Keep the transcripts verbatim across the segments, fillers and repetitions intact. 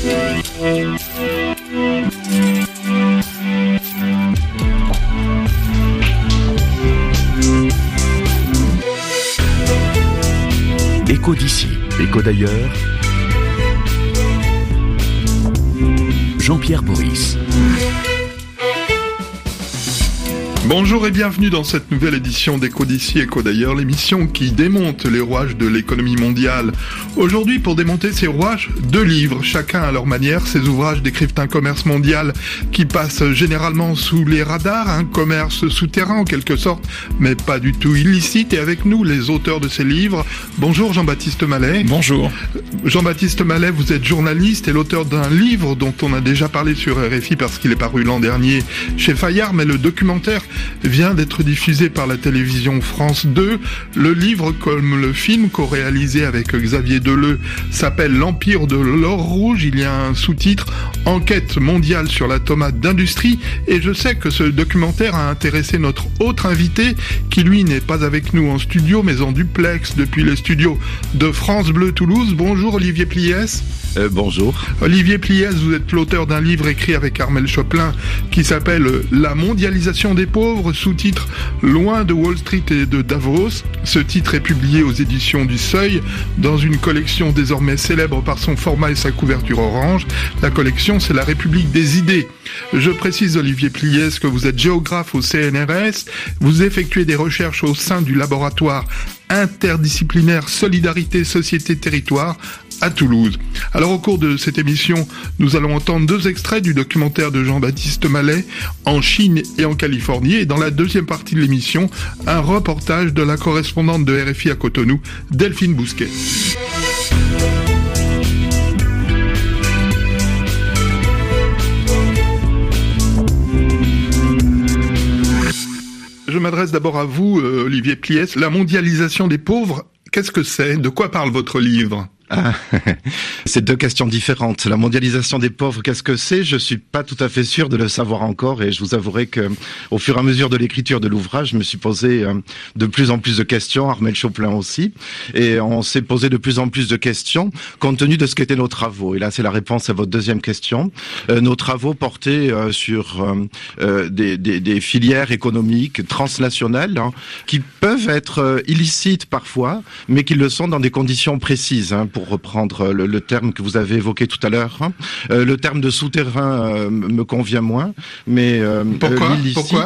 Écho d'ici, écho d'ailleurs. Jean-Pierre Boris. Bonjour et bienvenue dans cette nouvelle édition d'Écho d'ici, Écho d'ailleurs, l'émission qui démonte les rouages de l'économie mondiale. Aujourd'hui, pour démonter ces rouages, deux livres, chacun à leur manière. Ces ouvrages décrivent un commerce mondial qui passe généralement sous les radars, un commerce souterrain en quelque sorte, mais pas du tout illicite. Et avec nous, les auteurs de ces livres. Bonjour Jean-Baptiste Mallet. Bonjour. Jean-Baptiste Mallet, vous êtes journaliste et l'auteur d'un livre dont on a déjà parlé sur R F I parce qu'il est paru l'an dernier chez Fayard, mais le documentaire vient d'être diffusé par la télévision France deux. Le livre, comme le film co-réalisé avec Xavier Deleu, s'appelle L'Empire de l'Or Rouge. Il y a un sous-titre, Enquête mondiale sur la tomate d'industrie. Et je sais que ce documentaire a intéressé notre autre invité, qui lui n'est pas avec nous en studio, mais en duplex depuis les studios de France Bleu Toulouse. Bonjour Olivier Pliès. Euh, bonjour. Olivier Pliès, vous êtes l'auteur d'un livre écrit avec Armel Choplin qui s'appelle La mondialisation des pauvres, sous-titre Loin de Wall Street et de Davos. Ce titre est publié aux éditions du Seuil dans une collection désormais célèbre par son format et sa couverture orange. La collection, c'est La République des idées. Je précise, Olivier Pliès, que vous êtes géographe au C N R S. Vous effectuez des recherches au sein du laboratoire interdisciplinaire Solidarité Société Territoire à Toulouse. Alors au cours de cette émission, nous allons entendre deux extraits du documentaire de Jean-Baptiste Mallet en Chine et en Californie, et dans la deuxième partie de l'émission, un reportage de la correspondante de R F I à Cotonou, Delphine Bousquet. Je m'adresse d'abord à vous, euh, Olivier Pliès. La mondialisation des pauvres, qu'est-ce que c'est ? De quoi parle votre livre ? Ah, c'est deux questions différentes. La mondialisation des pauvres, qu'est-ce que c'est ? Je suis pas tout à fait sûr de le savoir encore, et je vous avouerai que, au fur et à mesure de l'écriture de l'ouvrage, je me suis posé euh, de plus en plus de questions, Armel Choplin aussi, et on s'est posé de plus en plus de questions compte tenu de ce qu'étaient nos travaux. Et là, c'est la réponse à votre deuxième question. Euh, nos travaux portaient euh, sur euh, euh, des, des, des filières économiques transnationales hein, qui peuvent être euh, illicites parfois, mais qui le sont dans des conditions précises, hein, pour reprendre le, le terme que vous avez évoqué tout à l'heure. Hein. Euh, le terme de souterrain euh, me convient moins, mais euh, Pourquoi euh, l'illicite... Pourquoi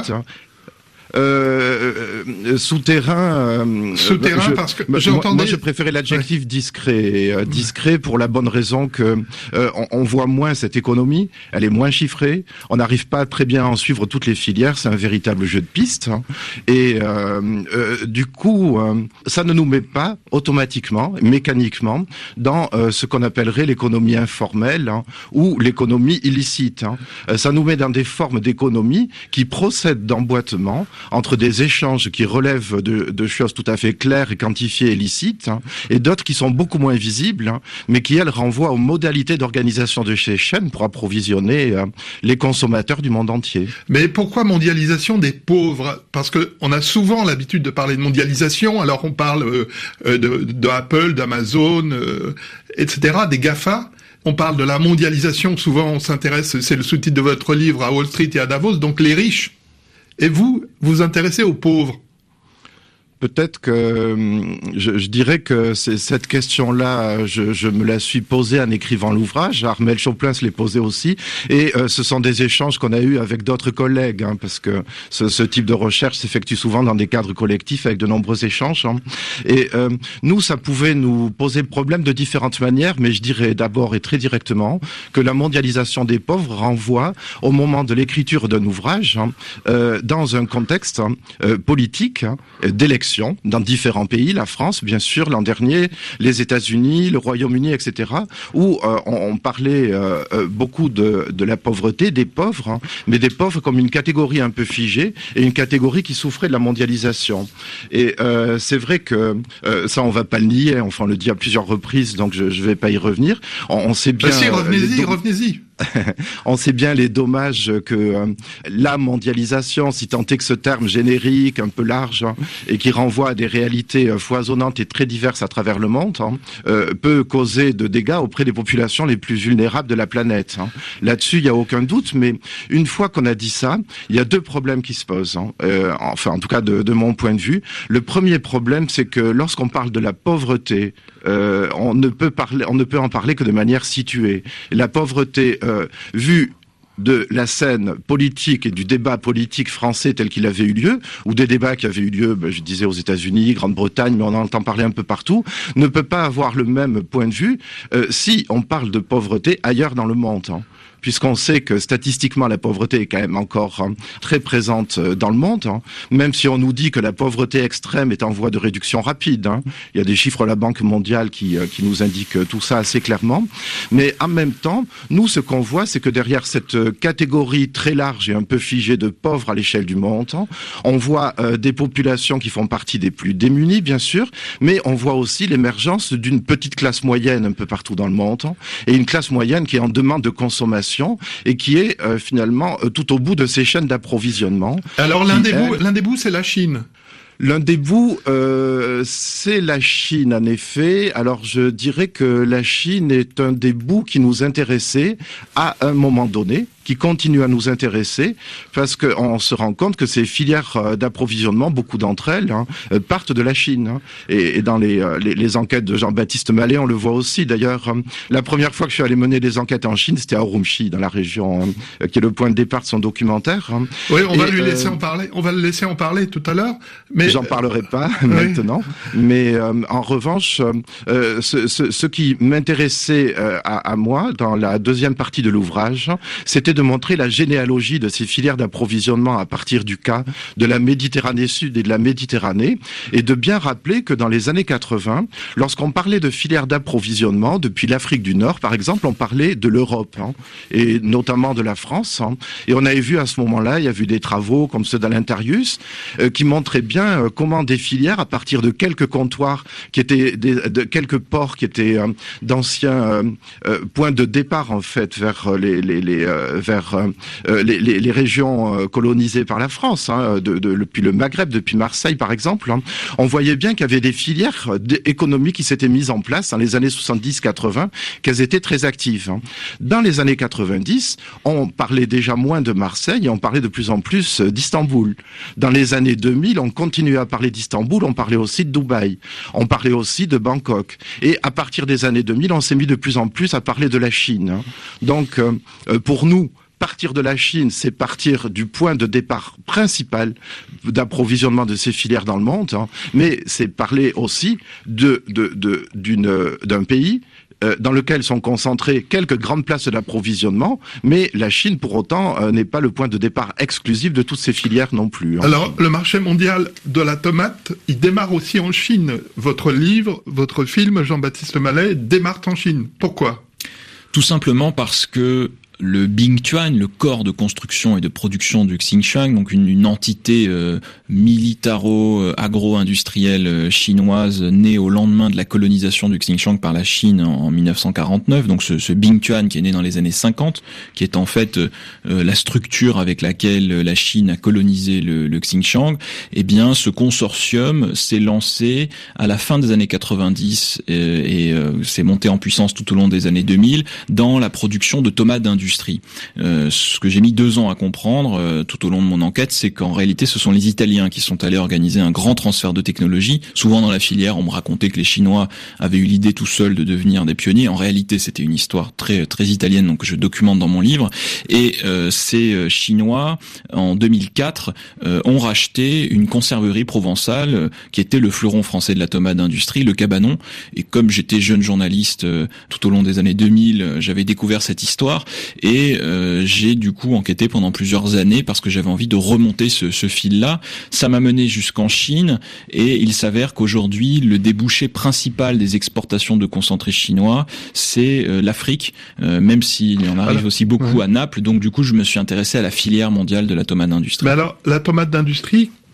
Euh, euh, souterrain. Euh, souterrain, je, parce que moi, j'entendais. Moi, je préférais l'adjectif ouais. discret. Euh, discret pour la bonne raison que euh, on, on voit moins cette économie. Elle est moins chiffrée. On n'arrive pas très bien à en suivre toutes les filières. C'est un véritable jeu de pistes. Hein. Et euh, euh, du coup, euh, ça ne nous met pas automatiquement, mécaniquement, dans euh, ce qu'on appellerait l'économie informelle hein, ou l'économie illicite. Hein. Euh, ça nous met dans des formes d'économie qui procèdent d'emboîtement entre des échanges qui relèvent de, de choses tout à fait claires et quantifiées et licites, hein, et d'autres qui sont beaucoup moins visibles, hein, mais qui, elles, renvoient aux modalités d'organisation de ces chaînes pour approvisionner euh, les consommateurs du monde entier. Mais pourquoi mondialisation des pauvres ? Parce que on a souvent l'habitude de parler de mondialisation, alors on parle euh, de, de Apple, d'Amazon, euh, et cetera, des GAFA. On parle de la mondialisation, souvent on s'intéresse, c'est le sous-titre de votre livre, à Wall Street et à Davos, donc les riches. Et vous, vous vous intéressez aux pauvres. Peut-être que je, je dirais que c'est cette question-là, je, je me la suis posée en écrivant l'ouvrage. Armel Choplin se l'est posée aussi, et euh, ce sont des échanges qu'on a eus avec d'autres collègues, hein, parce que ce, ce type de recherche s'effectue souvent dans des cadres collectifs avec de nombreux échanges. Hein. Et euh, nous, ça pouvait nous poser problème de différentes manières, mais je dirais d'abord et très directement que la mondialisation des pauvres renvoie au moment de l'écriture d'un ouvrage hein, euh, dans un contexte hein, euh, politique hein, d'élection dans différents pays, la France, bien sûr, l'an dernier, les États-Unis, le Royaume-Uni, et cetera, où euh, on, on parlait euh, beaucoup de, de la pauvreté, des pauvres, hein, mais des pauvres comme une catégorie un peu figée et une catégorie qui souffrait de la mondialisation. Et euh, c'est vrai que euh, ça, on va pas le nier, enfin, on le dit à plusieurs reprises, donc je ne vais pas y revenir. On, on sait bien. Bah si, revenez-y, euh, revenez-y. on sait bien les dommages que euh, la mondialisation, si tant est que ce terme générique, un peu large, hein, et qui renvoie à des réalités euh, foisonnantes et très diverses à travers le monde, hein, euh, peut causer de dégâts auprès des populations les plus vulnérables de la planète. Hein. Là-dessus, il n'y a aucun doute, mais une fois qu'on a dit ça, il y a deux problèmes qui se posent. Hein. Euh, enfin, en tout cas, de, de mon point de vue. Le premier problème, c'est que lorsqu'on parle de la pauvreté, euh, on ne peut parler, on ne peut en parler que de manière située. La pauvreté Euh, vu de la scène politique et du débat politique français tel qu'il avait eu lieu, ou des débats qui avaient eu lieu, ben, je disais aux États-Unis, Grande-Bretagne, mais on en entend parler un peu partout, ne peut pas avoir le même point de vue euh, si on parle de pauvreté ailleurs dans le monde. Hein. Puisqu'on sait que statistiquement la pauvreté est quand même encore hein, très présente dans le monde, hein, même si on nous dit que la pauvreté extrême est en voie de réduction rapide. Hein. Il y a des chiffres de la Banque mondiale qui, euh, qui nous indiquent tout ça assez clairement. Mais en même temps, nous, ce qu'on voit, c'est que derrière cette catégorie très large et un peu figée de pauvres à l'échelle du monde, hein, on voit euh, des populations qui font partie des plus démunies, bien sûr, mais on voit aussi l'émergence d'une petite classe moyenne un peu partout dans le monde, hein, et une classe moyenne qui est en demande de consommation et qui est euh, finalement euh, tout au bout de ces chaînes d'approvisionnement. Alors l'un qui, des bouts, elle... l'un des bouts, c'est la Chine. L'un des bouts, euh, c'est la Chine, en effet. Alors, je dirais que la Chine est un des bouts qui nous intéressait à un moment donné, qui continue à nous intéresser, parce qu'on se rend compte que ces filières d'approvisionnement, beaucoup d'entre elles, hein, partent de la Chine. Hein. Et, et dans les, les, les enquêtes de Jean-Baptiste Mallet, on le voit aussi. D'ailleurs, la première fois que je suis allé mener des enquêtes en Chine, c'était à Urumqi, dans la région hein, qui est le point de départ de son documentaire. Hein. Oui, on va et, lui laisser euh, en parler. On va le laisser en parler tout à l'heure. Mais j'en parlerai pas oui. maintenant. Mais euh, en revanche, euh, ce, ce, ce qui m'intéressait euh, à, à moi dans la deuxième partie de l'ouvrage, c'était de montrer la généalogie de ces filières d'approvisionnement à partir du cas de la Méditerranée Sud et de la Méditerranée, et de bien rappeler que dans les années quatre-vingts, lorsqu'on parlait de filières d'approvisionnement, depuis l'Afrique du Nord, par exemple, on parlait de l'Europe, hein, et notamment de la France, hein, et on avait vu à ce moment-là, il y a eu des travaux comme ceux d'Alentarius, euh, qui montraient bien euh, comment des filières, à partir de quelques comptoirs, qui étaient des, de quelques ports qui étaient euh, d'anciens euh, euh, points de départ, en fait, vers les, les, les euh, vers euh, les, les, les régions euh, colonisées par la France, hein, de, de, depuis le Maghreb, depuis Marseille par exemple, hein, on voyait bien qu'il y avait des filières économiques qui s'étaient mises en place dans les années soixante-dix quatre-vingts, qu'elles étaient très actives. Hein. Dans les années quatre-vingt-dix, on parlait déjà moins de Marseille et on parlait de plus en plus d'Istanbul. Dans les années deux mille, on continuait à parler d'Istanbul, on parlait aussi de Dubaï, on parlait aussi de Bangkok. Et à partir des années deux mille, on s'est mis de plus en plus à parler de la Chine. Hein. Donc, euh, pour nous, partir de la Chine, c'est partir du point de départ principal d'approvisionnement de ces filières dans le monde, hein, mais c'est parler aussi de, de, de, d'une, d'un pays euh, dans lequel sont concentrées quelques grandes places d'approvisionnement, mais la Chine, pour autant, euh, n'est pas le point de départ exclusif de toutes ces filières non plus. Hein. Alors, le marché mondial de la tomate, il démarre aussi en Chine. Votre livre, votre film, Jean-Baptiste Mallet, démarre en Chine. Pourquoi ? Tout simplement parce que le Bingtuan, le corps de construction et de production du Xinjiang, donc une, une entité euh, militaro-agro-industrielle euh, chinoise née au lendemain de la colonisation du Xinjiang par la Chine en, en mille neuf cent quarante-neuf. Donc ce, ce Bingtuan qui est né dans les années cinquante, qui est en fait euh, la structure avec laquelle la Chine a colonisé le, le Xinjiang. Eh bien, ce consortium s'est lancé à la fin des années quatre-vingt-dix euh, et euh, s'est monté en puissance tout au long des années deux mille dans la production de tomates d'industrie. Euh, ce que j'ai mis deux ans à comprendre euh, tout au long de mon enquête, c'est qu'en réalité, ce sont les Italiens qui sont allés organiser un grand transfert de technologie. Souvent dans la filière, on me racontait que les Chinois avaient eu l'idée tout seuls de devenir des pionniers. En réalité, c'était une histoire très très italienne, donc je documente dans mon livre. Et euh, ces Chinois, en deux mille quatre, euh, ont racheté une conserverie provençale euh, qui était le fleuron français de la tomate d'industrie, le Cabanon. Et comme j'étais jeune journaliste euh, tout au long des années deux mille, euh, j'avais découvert cette histoire. Et euh, j'ai du coup enquêté pendant plusieurs années parce que j'avais envie de remonter ce, ce fil-là. Ça m'a mené jusqu'en Chine et il s'avère qu'aujourd'hui, le débouché principal des exportations de concentrés chinois, c'est euh, l'Afrique, euh, même s'il y en arrive alors, aussi beaucoup ouais. à Naples. Donc du coup, je me suis intéressé à la filière mondiale de la tomate d'industrie. Mais alors, la tomate d'industrie,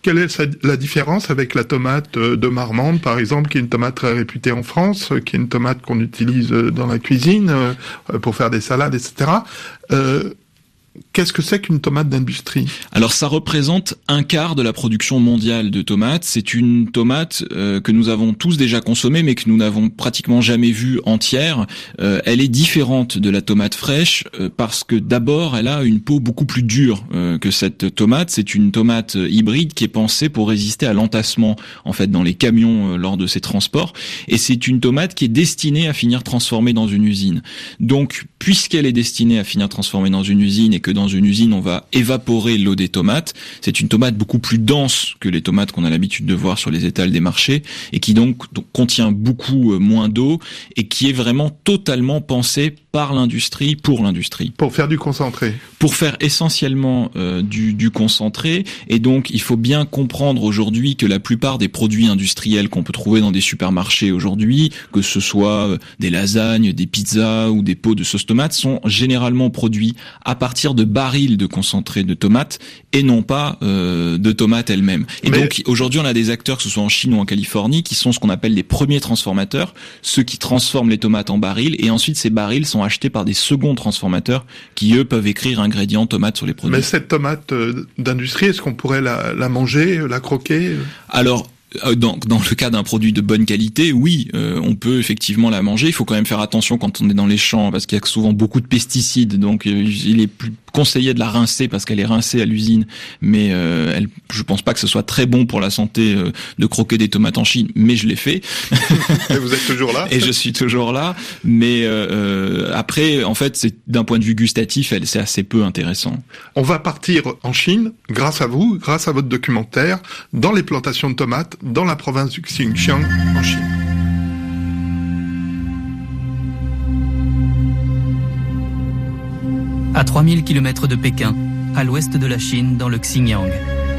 quelle est la différence avec la tomate de Marmande, par exemple, qui est une tomate très réputée en France, qui est une tomate qu'on utilise dans la cuisine pour faire des salades, et cetera. Euh, Qu'est-ce que c'est qu'une tomate d'industrie ? Alors ça représente un quart de la production mondiale de tomates. C'est une tomate euh, que nous avons tous déjà consommée, mais que nous n'avons pratiquement jamais vue entière. Euh, elle est différente de la tomate fraîche euh, parce que d'abord, elle a une peau beaucoup plus dure euh, que cette tomate. C'est une tomate hybride qui est pensée pour résister à l'entassement en fait dans les camions euh, lors de ces transports. Et c'est une tomate qui est destinée à finir transformée dans une usine. Donc, puisqu'elle est destinée à finir transformée dans une usine et que dans une usine on va évaporer l'eau des tomates, c'est une tomate beaucoup plus dense que les tomates qu'on a l'habitude de voir sur les étals des marchés et qui donc, donc contient beaucoup moins d'eau et qui est vraiment totalement pensée par l'industrie, pour l'industrie. Pour faire du concentré. Pour faire essentiellement euh, du, du concentré. Et donc, il faut bien comprendre aujourd'hui que la plupart des produits industriels qu'on peut trouver dans des supermarchés aujourd'hui, que ce soit euh, des lasagnes, des pizzas ou des pots de sauce tomate, sont généralement produits à partir de barils de concentré de tomates et non pas euh, de tomates elles-mêmes. Et Mais... donc, aujourd'hui, on a des acteurs, que ce soit en Chine ou en Californie, qui sont ce qu'on appelle les premiers transformateurs, ceux qui transforment les tomates en barils, et ensuite ces barils sont achetés par des seconds transformateurs qui, eux, peuvent écrire ingrédients tomates sur les produits. Mais cette tomate d'industrie, est-ce qu'on pourrait la, la manger, la croquer ? Alors, Dans, dans le cas d'un produit de bonne qualité, oui, euh, on peut effectivement la manger. Il faut quand même faire attention quand on est dans les champs parce qu'il y a souvent beaucoup de pesticides. Donc, euh, il est plus conseillé de la rincer parce qu'elle est rincée à l'usine. Mais euh, elle, je pense pas que ce soit très bon pour la santé euh, de croquer des tomates en Chine. Mais je l'ai fait. Et vous êtes toujours là ? Et je suis toujours là. Mais euh, après, en fait, c'est d'un point de vue gustatif, elle, c'est assez peu intéressant. On va partir en Chine, grâce à vous, grâce à votre documentaire, dans les plantations de tomates, dans la province du Xinjiang, en Chine. À trois mille kilomètres de Pékin, à l'ouest de la Chine, dans le Xinjiang.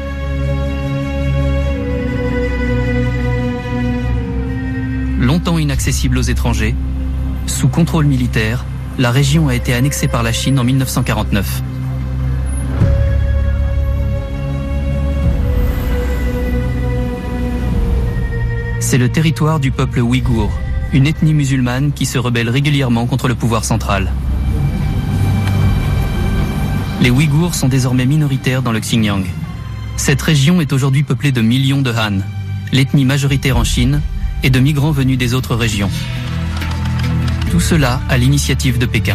Longtemps inaccessible aux étrangers, sous contrôle militaire, la région a été annexée par la Chine en mille neuf cent quarante-neuf. C'est le territoire du peuple ouïghour, une ethnie musulmane qui se rebelle régulièrement contre le pouvoir central. Les Ouïghours sont désormais minoritaires dans le Xinjiang. Cette région est aujourd'hui peuplée de millions de Han, l'ethnie majoritaire en Chine, et de migrants venus des autres régions. Tout cela à l'initiative de Pékin.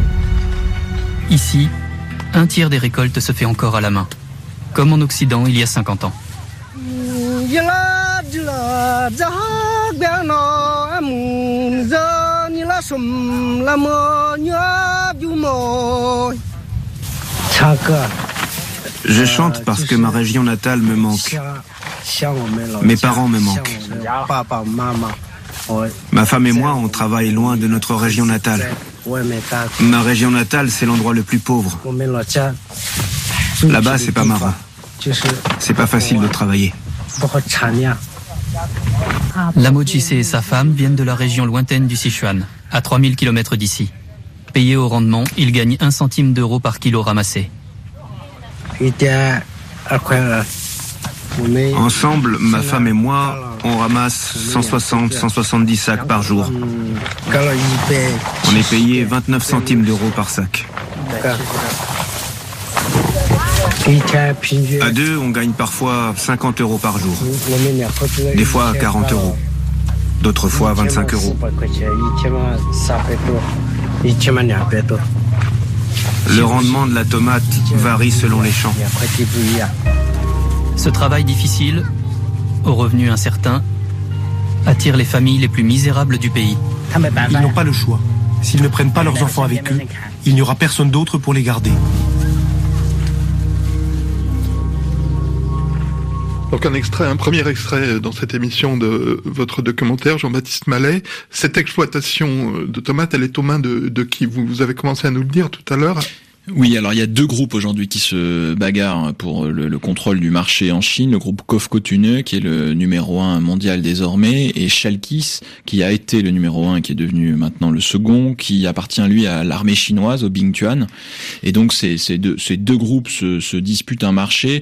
Ici, un tiers des récoltes se fait encore à la main, comme en Occident il y a cinquante ans. Je chante parce que ma région natale me manque. Mes parents me manquent. Ma femme et moi, on travaille loin de notre région natale. Ma région natale, c'est l'endroit le plus pauvre. Là-bas, c'est pas marrant. C'est pas facile de travailler. Lamo Chissé et sa femme viennent de la région lointaine du Sichuan, à trois mille kilomètres d'ici. Payés au rendement, ils gagnent un centime d'euro par kilo ramassé. Ensemble, ma femme et moi, on ramasse cent soixante à cent soixante-dix sacs par jour. On est payé vingt-neuf centimes d'euros par sac. À deux, on gagne parfois cinquante euros par jour. Des fois quarante euros. D'autres fois vingt-cinq euros. Le rendement de la tomate varie selon les champs. Ce travail difficile, aux revenus incertains, attire les familles les plus misérables du pays. Ils n'ont pas le choix. S'ils ne prennent pas leurs enfants avec eux, il n'y aura personne d'autre pour les garder. Donc un extrait, un premier extrait dans cette émission de votre documentaire, Jean-Baptiste Mallet. Cette exploitation de tomates, elle est aux mains de, de qui ? vous, vous avez commencé à nous le dire tout à l'heure. Oui, alors il y a deux groupes aujourd'hui qui se bagarrent pour le, le contrôle du marché en Chine. Le groupe Kofkotune, qui est le numéro un mondial désormais, et Chalkis, qui a été le numéro un, qui est devenu maintenant le second, qui appartient lui à l'armée chinoise, au Bingtuan. Et donc ces, ces, deux, ces deux groupes se, se disputent un marché.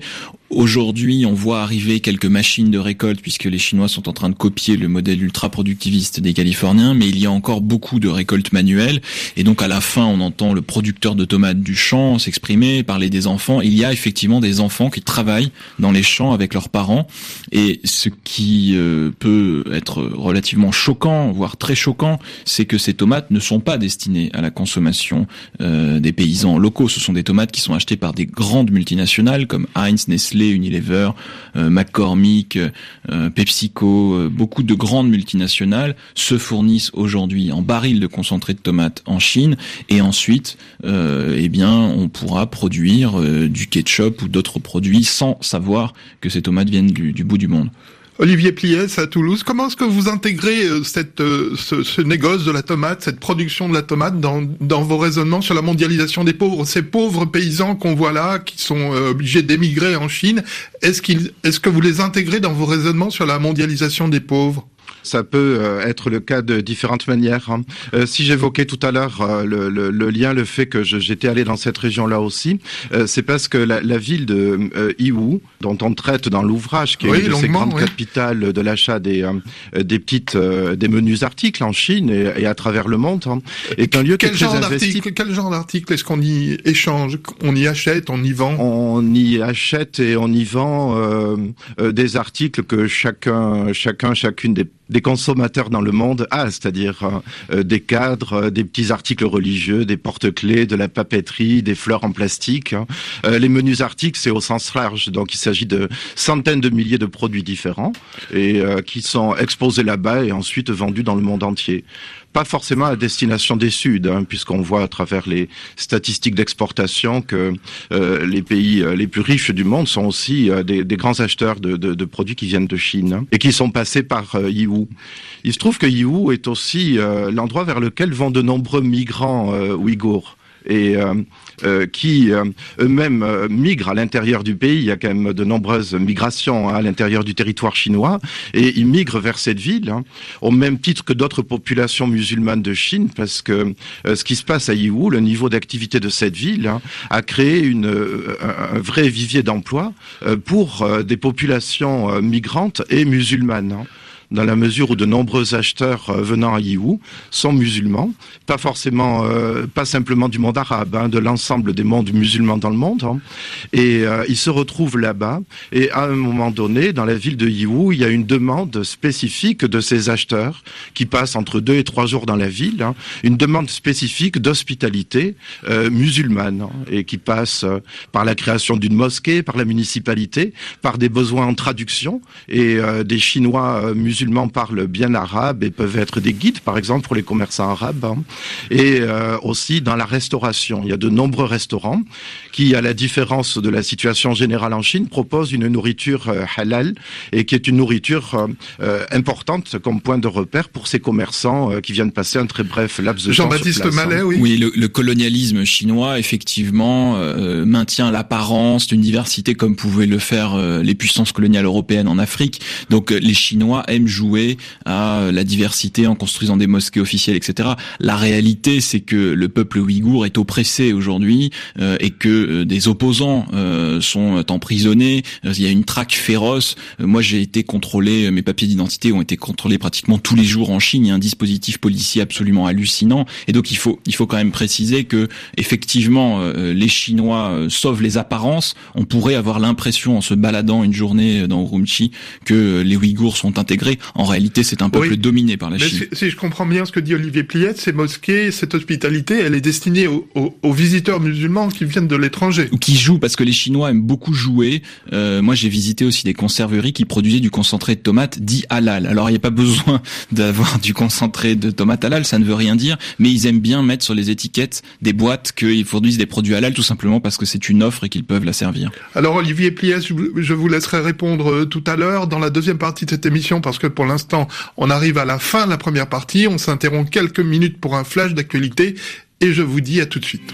Aujourd'hui, on voit arriver quelques machines de récolte puisque les Chinois sont en train de copier le modèle ultra-productiviste des Californiens, mais il y a encore beaucoup de récoltes manuelles. Et donc, à la fin, on entend le producteur de tomates du champ s'exprimer, parler des enfants. Il y a effectivement des enfants qui travaillent dans les champs avec leurs parents. Et ce qui euh, peut être relativement choquant, voire très choquant, c'est que ces tomates ne sont pas destinées à la consommation euh, des paysans locaux. Ce sont des tomates qui sont achetées par des grandes multinationales comme Heinz, Nestlé, Unilever, euh, McCormick, euh, PepsiCo, euh, beaucoup de grandes multinationales se fournissent aujourd'hui en barils de concentré de tomates en Chine et ensuite, euh, eh bien, on pourra produire euh, du ketchup ou d'autres produits sans savoir que ces tomates viennent du, du bout du monde. Olivier Pliès à Toulouse, comment est-ce que vous intégrez euh, cette, euh, ce, ce négoce de la tomate, cette production de la tomate dans, dans vos raisonnements sur la mondialisation des pauvres, ces pauvres paysans qu'on voit là, qui sont euh, obligés d'émigrer en Chine, est-ce qu'ils, est-ce que vous les intégrez dans vos raisonnements sur la mondialisation des pauvres ? Ça peut euh, être le cas de différentes manières. Hein. Euh, si j'évoquais tout à l'heure euh, le, le, le lien, le fait que je, j'étais allé dans cette région-là aussi, euh, c'est parce que la, la ville de euh, Yiwu, dont on traite dans l'ouvrage, qui est oui, une de ces grandes oui. capitales de l'achat des, euh, des petites, euh, des menus articles en Chine et, et à travers le monde, hein, est un lieu quel qui est genre très investi. Quel genre d'article est-ce qu'on y échange, on y achète, on y vend ? On y achète et on y vend euh, euh, des articles que chacun, chacun, chacune des des consommateurs dans le monde a, c'est-à-dire euh, des cadres, euh, des petits articles religieux, des porte-clés, de la papeterie, des fleurs en plastique. Hein. Euh, les menus articles, c'est au sens large, donc il s'agit de centaines de milliers de produits différents et euh, qui sont exposés là-bas et ensuite vendus dans le monde entier. Pas forcément à destination des Suds, hein, puisqu'on voit à travers les statistiques d'exportation que euh, les pays euh, les plus riches du monde sont aussi euh, des, des grands acheteurs de, de, de produits qui viennent de Chine hein, et qui sont passés par euh, Yiwu. Il se trouve que Yiwu est aussi euh, l'endroit vers lequel vont de nombreux migrants euh, ouïghours. Et euh, euh, qui euh, eux-mêmes euh, migrent à l'intérieur du pays. Il y a quand même de nombreuses migrations hein, à l'intérieur du territoire chinois, et ils migrent vers cette ville, hein, au même titre que d'autres populations musulmanes de Chine, parce que euh, ce qui se passe à Yiwu, le niveau d'activité de cette ville, hein, a créé une, euh, un vrai vivier d'emploi euh, pour euh, des populations euh, migrantes et musulmanes. Hein. Dans la mesure où de nombreux acheteurs euh, venant à Yiwu sont musulmans, pas forcément, euh, pas simplement du monde arabe, hein, de l'ensemble des mondes musulmans dans le monde, hein. Et euh, ils se retrouvent là-bas. Et à un moment donné, dans la ville de Yiwu, il y a une demande spécifique de ces acheteurs qui passent entre deux et trois jours dans la ville, hein, une demande spécifique d'hospitalité euh, musulmane, hein, et qui passe euh, par la création d'une mosquée, par la municipalité, par des besoins en traduction et euh, des Chinois euh, musulmans musulmans parlent bien arabe et peuvent être des guides, par exemple, pour les commerçants arabes. Hein. Et euh, aussi dans la restauration. Il y a de nombreux restaurants qui, à la différence de la situation générale en Chine, proposent une nourriture euh, halal et qui est une nourriture euh, importante comme point de repère pour ces commerçants euh, qui viennent passer un très bref laps de temps. Jean-Baptiste Mallet, oui. Oui, le, le colonialisme chinois, effectivement, euh, maintient l'apparence d'une diversité comme pouvaient le faire euh, les puissances coloniales européennes en Afrique. Donc euh, les Chinois aiment jouer à la diversité en construisant des mosquées officielles, et cetera. La réalité, c'est que le peuple ouïghour est oppressé aujourd'hui euh, et que euh, des opposants euh, sont emprisonnés. Euh, il y a une traque féroce. Euh, moi, j'ai été contrôlé, mes papiers d'identité ont été contrôlés pratiquement tous les jours en Chine. Il y a un dispositif policier absolument hallucinant. Et donc, il faut, il faut quand même préciser que, effectivement, euh, les Chinois euh, sauvent les apparences. On pourrait avoir l'impression, en se baladant une journée dans Urumqi, que euh, les Ouïghours sont intégrés. En réalité, c'est un peuple oui. dominé par la Mais Chine. Si, si je comprends bien ce que dit Olivier Pliette, ces mosquées, cette hospitalité, elle est destinée aux, aux, aux visiteurs musulmans qui viennent de l'étranger. Ou qui jouent, parce que les Chinois aiment beaucoup jouer. Euh, moi, j'ai visité aussi des conserveries qui produisaient du concentré de tomates dit halal. Alors, il n'y a pas besoin d'avoir du concentré de tomates halal, ça ne veut rien dire, mais ils aiment bien mettre sur les étiquettes des boîtes qu'ils produisent des produits halal, tout simplement parce que c'est une offre et qu'ils peuvent la servir. Alors, Olivier Pliette, je vous laisserai répondre tout à l'heure dans la deuxième partie de cette émission, parce que pour l'instant, on arrive à la fin de la première partie. On s'interrompt quelques minutes pour un flash d'actualité et je vous dis à tout de suite.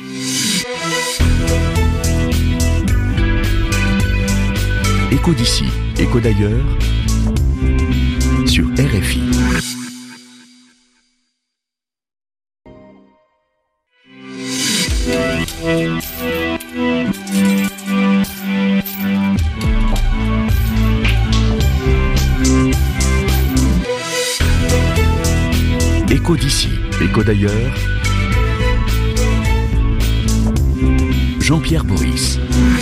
Écho d'ici, écho d'ailleurs, sur R F I. Écho d'ailleurs, Jean-Pierre Boris.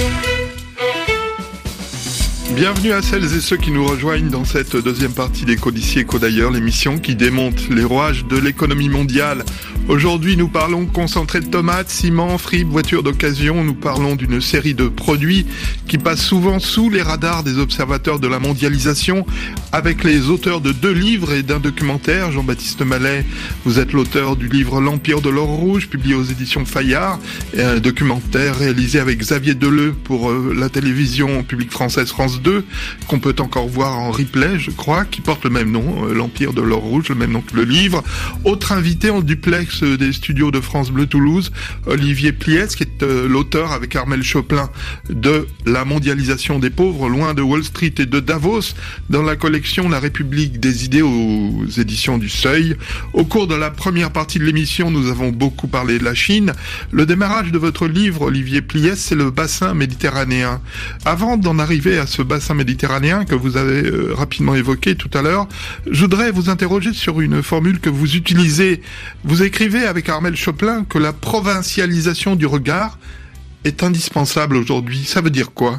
Bienvenue à celles et ceux qui nous rejoignent dans cette deuxième partie d'Écho d'ici, Écho d'ailleurs, l'émission qui démonte les rouages de l'économie mondiale. Aujourd'hui, nous parlons concentré de tomates, ciment, fripes, voitures d'occasion. Nous parlons d'une série de produits qui passent souvent sous les radars des observateurs de la mondialisation, avec les auteurs de deux livres et d'un documentaire. Jean-Baptiste Mallet, vous êtes l'auteur du livre L'Empire de l'Or Rouge, publié aux éditions Fayard, et un documentaire réalisé avec Xavier Deleu pour euh, la télévision publique française France deux, qu'on peut encore voir en replay, je crois, qui porte le même nom, euh, L'Empire de l'Or Rouge, le même nom que le livre. Autre invité en duplex des studios de France Bleu Toulouse, Olivier Pliès, qui est euh, l'auteur avec Armel Choplin de La mondialisation des pauvres, loin de Wall Street et de Davos, dans la collection La République des idées aux éditions du Seuil. Au cours de la première partie de l'émission, nous avons beaucoup parlé de la Chine. Le démarrage de votre livre, Olivier Pliès, c'est le bassin méditerranéen. Avant d'en arriver à ce bassin méditerranéen que vous avez euh, rapidement évoqué tout à l'heure, je voudrais vous interroger sur une formule que vous utilisez. Vous écrivez avec Armel Choplin que la provincialisation du regard est indispensable aujourd'hui. Ça veut dire quoi ?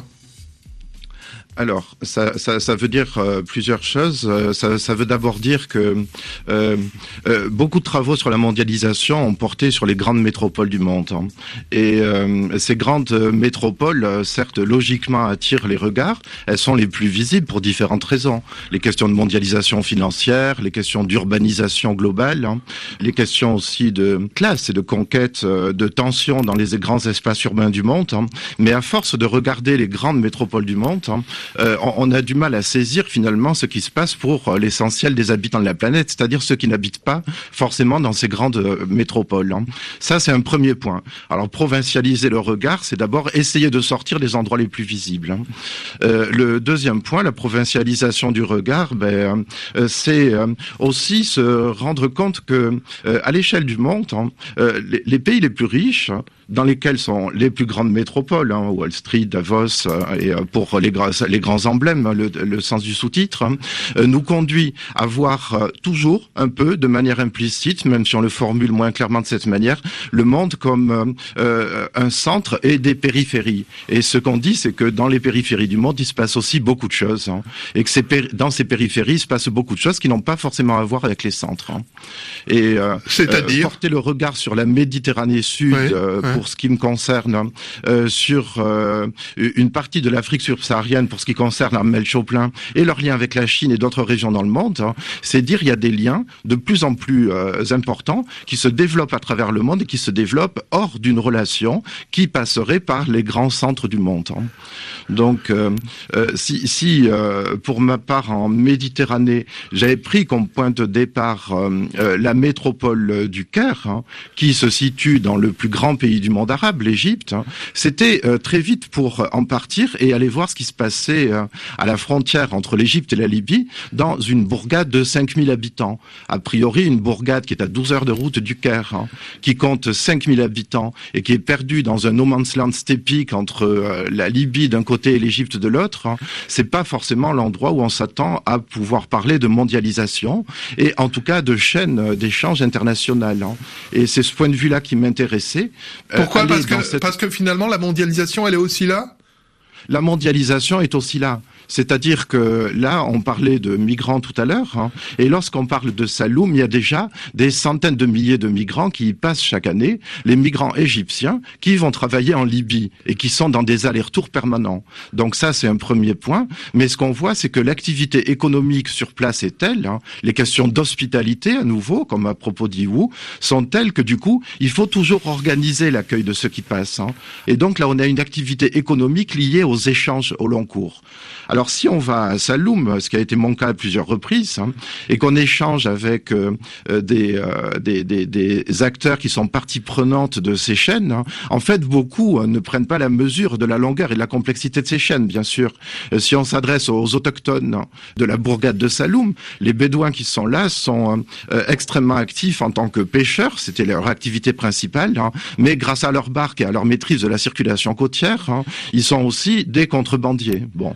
Alors, ça, ça, ça veut dire euh, plusieurs choses. Euh, ça, ça veut d'abord dire que euh, euh, beaucoup de travaux sur la mondialisation ont porté sur les grandes métropoles du monde. Hein. Et euh, ces grandes métropoles, euh, certes, logiquement attirent les regards. Elles sont les plus visibles pour différentes raisons. Les questions de mondialisation financière, les questions d'urbanisation globale, hein, les questions aussi de classe et de conquête, euh, de tension dans les grands espaces urbains du monde. Hein. Mais à force de regarder les grandes métropoles du monde, hein, Euh, on a du mal à saisir finalement ce qui se passe pour euh, l'essentiel des habitants de la planète, c'est-à-dire ceux qui n'habitent pas forcément dans ces grandes euh, métropoles. Hein. Ça, c'est un premier point. Alors, provincialiser le regard, c'est d'abord essayer de sortir des endroits les plus visibles. Hein. Euh, le deuxième point, la provincialisation du regard, ben, euh, c'est euh, aussi se rendre compte que, euh, à l'échelle du monde, hein, euh, les, les pays les plus riches, dans lesquels sont les plus grandes métropoles, hein, Wall Street, Davos, euh, et euh, pour les, gra- les grands emblèmes, hein, le, le sens du sous-titre, hein, euh, nous conduit à voir euh, toujours un peu, de manière implicite, même si on le formule moins clairement de cette manière, le monde comme euh, euh, un centre et des périphéries. Et ce qu'on dit, c'est que dans les périphéries du monde, il se passe aussi beaucoup de choses, hein, et que ces péri- dans ces périphéries, il se passe beaucoup de choses qui n'ont pas forcément à voir avec les centres. Hein. Et euh, C'est-à-dire euh, porter le regard sur la Méditerranée Sud, ouais, euh, ouais. pour ce qui me concerne, euh, sur euh, une partie de l'Afrique subsaharienne pour ce qui concerne Armel Choplin et leur lien avec la Chine et d'autres régions dans le monde, hein, c'est dire qu'il y a des liens de plus en plus euh, importants qui se développent à travers le monde et qui se développent hors d'une relation qui passerait par les grands centres du monde. Hein. Donc, euh, euh, si, si euh, pour ma part en Méditerranée, j'avais pris comme point de départ euh, euh, la métropole du Caire, hein, qui se situe dans le plus grand pays du monde arabe, l'Égypte, hein, c'était euh, très vite pour en partir et aller voir ce qui se passait euh, à la frontière entre l'Égypte et la Libye, dans une bourgade de cinq mille habitants. A priori, une bourgade qui est à douze heures de route du Caire, hein, qui compte cinq mille habitants et qui est perdue dans un no man's land stépique entre euh, la Libye d'un côté et l'Égypte de l'autre. Hein. C'est pas forcément l'endroit où on s'attend à pouvoir parler de mondialisation et en tout cas de chaîne d'échange internationale. Hein. Et c'est ce point de vue-là qui m'intéressait. Pourquoi ? Parce que, cette... parce que finalement, la mondialisation, elle est aussi là ? La mondialisation est aussi là. C'est-à-dire que là, on parlait de migrants tout à l'heure, hein, et lorsqu'on parle de Saloum, il y a déjà des centaines de milliers de migrants qui y passent chaque année, les migrants égyptiens qui vont travailler en Libye et qui sont dans des allers-retours permanents. Donc ça, c'est un premier point. Mais ce qu'on voit, c'est que l'activité économique sur place est telle, hein, les questions d'hospitalité, à nouveau, comme à propos d'Iwou, sont telles que du coup, il faut toujours organiser l'accueil de ceux qui passent. Hein. Et donc là, on a une activité économique liée aux échanges au long cours. Alors si on va à Saloum, ce qui a été mon cas à plusieurs reprises, hein, et qu'on échange avec euh, des, euh, des, des, des acteurs qui sont partie prenante de ces chaînes, hein, en fait beaucoup euh, ne prennent pas la mesure de la longueur et de la complexité de ces chaînes, bien sûr. Euh, si on s'adresse aux autochtones hein, de la bourgade de Saloum, les Bédouins qui sont là sont euh, extrêmement actifs en tant que pêcheurs, c'était leur activité principale, hein, mais grâce à leur barque et à leur maîtrise de la circulation côtière, hein, ils sont aussi des contrebandiers. Bon. Donc,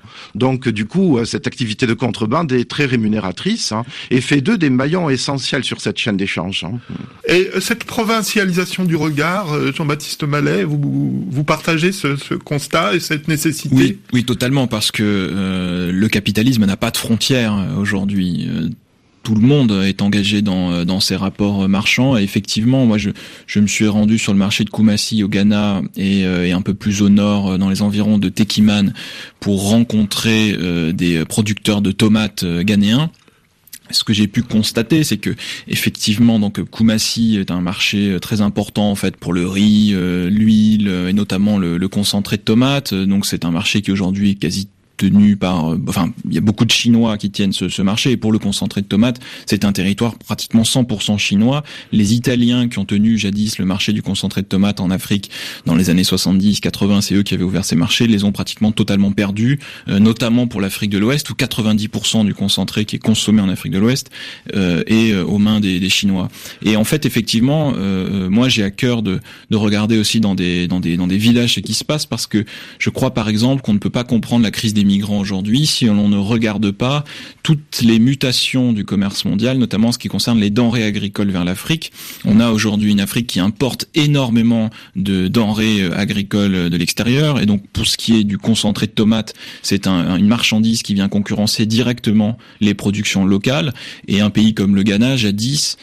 Donc du coup, cette activité de contrebande est très rémunératrice hein, et fait d'eux des maillons essentiels sur cette chaîne d'échange. Hein. Et cette provincialisation du regard, Jean-Baptiste Mallet, vous, vous partagez ce, ce constat et cette nécessité ? Oui, oui, totalement, parce que euh, le capitalisme n'a pas de frontières aujourd'hui. Euh, Tout le monde est engagé dans dans ces rapports marchands. Et effectivement, moi, je je me suis rendu sur le marché de Koumassi au Ghana et, euh, et un peu plus au nord, dans les environs de Techiman, pour rencontrer euh, des producteurs de tomates euh, ghanéens. Ce que j'ai pu constater, c'est que effectivement, donc Koumassi est un marché très important en fait pour le riz, euh, l'huile et notamment le, le concentré de tomates. Donc c'est un marché qui aujourd'hui est quasi tenu par, enfin, il y a beaucoup de Chinois qui tiennent ce, ce marché, et pour le concentré de tomates, c'est un territoire pratiquement cent pour cent chinois. Les Italiens qui ont tenu jadis le marché du concentré de tomates en Afrique dans les années soixante-dix quatre-vingts, c'est eux qui avaient ouvert ces marchés, les ont pratiquement totalement perdus, euh, notamment pour l'Afrique de l'Ouest, où quatre-vingt-dix pour cent du concentré qui est consommé en Afrique de l'Ouest euh, est euh, aux mains des, des Chinois. Et en fait, effectivement, euh, moi j'ai à cœur de, de regarder aussi dans des, dans des, dans des villages ce qui se passe, parce que je crois par exemple qu'on ne peut pas comprendre la crise des migrants aujourd'hui si on ne regarde pas toutes les mutations du commerce mondial, notamment en ce qui concerne les denrées agricoles vers l'Afrique. On a aujourd'hui une Afrique qui importe énormément de denrées agricoles de l'extérieur, et donc pour ce qui est du concentré de tomates, c'est un, une marchandise qui vient concurrencer directement les productions locales. Et un pays comme le Ghana, jadis,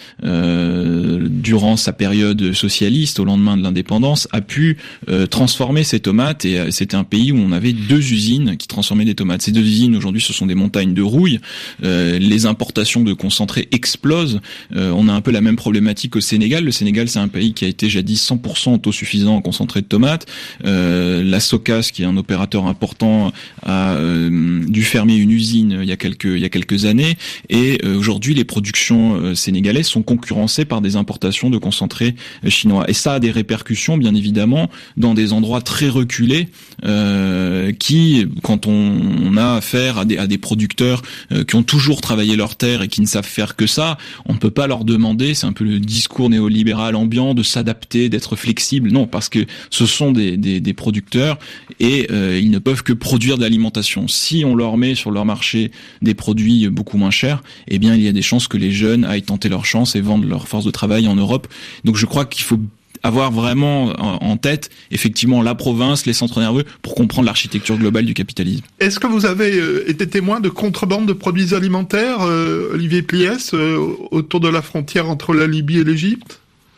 euh, durant sa période socialiste, au lendemain de l'indépendance, a pu euh, transformer ces tomates, et c'était un pays où on avait deux usines qui transformaient des tomates. Ces deux usines, aujourd'hui, ce sont des montagnes de rouille. Euh, les importations de concentrés explosent. Euh, on a un peu la même problématique au Sénégal. Le Sénégal, c'est un pays qui a été jadis cent pour cent autosuffisant en concentré de tomates. Euh, la Socas, qui est un opérateur important, a euh, dû fermer une usine il y a quelques il y a quelques années. Et euh, aujourd'hui, les productions euh, sénégalaises sont concurrencées par des importations de concentrés euh, chinois. Et ça a des répercussions, bien évidemment, dans des endroits très reculés, euh, qui, quand on on a affaire à des, à des producteurs euh, qui ont toujours travaillé leur terre et qui ne savent faire que ça, on ne peut pas leur demander, c'est un peu le discours néolibéral ambiant, de s'adapter, d'être flexible. Non, parce que ce sont des, des, des producteurs et euh, ils ne peuvent que produire de l'alimentation. Si on leur met sur leur marché des produits beaucoup moins chers, eh bien il y a des chances que les jeunes aillent tenter leur chance et vendent leur force de travail en Europe. Donc je crois qu'il faut avoir vraiment en tête, effectivement, la province, les centres nerveux, pour comprendre l'architecture globale du capitalisme. Est-ce que vous avez euh, été témoin de contrebande de produits alimentaires, euh, Olivier Pliès, euh, autour de la frontière entre la Libye et l'Égypte ?